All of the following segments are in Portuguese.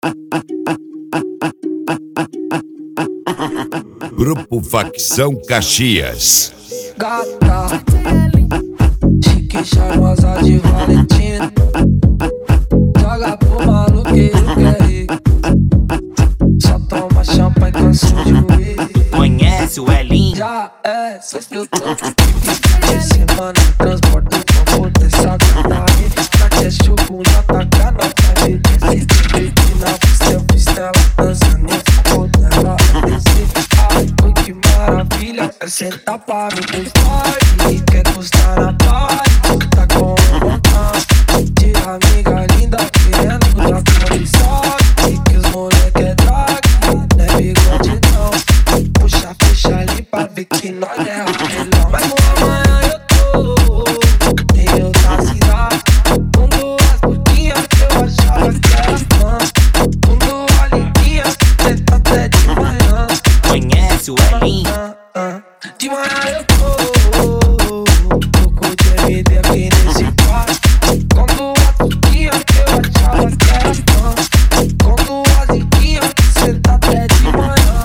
Grupo Facção Caxias. Gata, chique, charmosa de Valentina. Joga pro maluqueiro que é rico. Só toma champanhe com sujo. Conhece o Elinho? Já é, cês que eu tô de semana transporte pra poder sacar aí. Na que chupo, já taca na cabeça. Se divertir na pista, dançando nesse fogo dela. Ai, oi, que maravilha. Senta pra me gostar e quer gostar na paz. Tá com vontade de amiga linda querendo dar condição. E que os moleque é drag, não é bigode não. Puxa, puxa ali pra ver que nós é apelão. Mas amanhã eu tô em outra cidade. Com duas putinhas que eu achava que era fã. Com duas lindinhas, senta até de manhã. Conhece o Elinho? De manhã eu tô com o GMD aqui nesse quarto. Com duas putinhas que eu achava que era fã. Com duas lindinhas, senta até de manhã.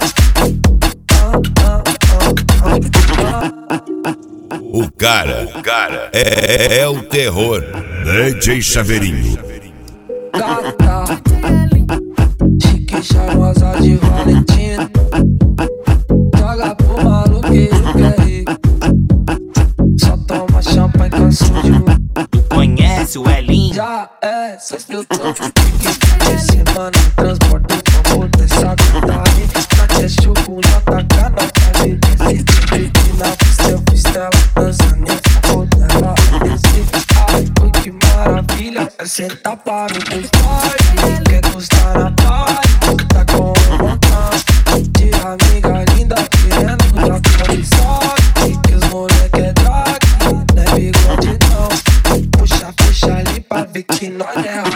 O cara é o terror. DJ Chaveirinho. Gata, chique, charmosa de Valentina. Joga pro maluqueiro que é rico. Só toma champanhe com sujo. Conhece o Elinho? Já é, cês que eu tô de semana transporte pra poder sacar aí. Na que chupo, já taca na cabeça. Se divertir na pista, ela dançando nesse fogo dela. Ai, oi, que maravilha. Senta pra me gostar e quer gostar na paz. Tá com vontade de amiga linda querendo dar condição. E que os moleque é drag, não é bigode não. Puxa, puxa ali pra ver que nós é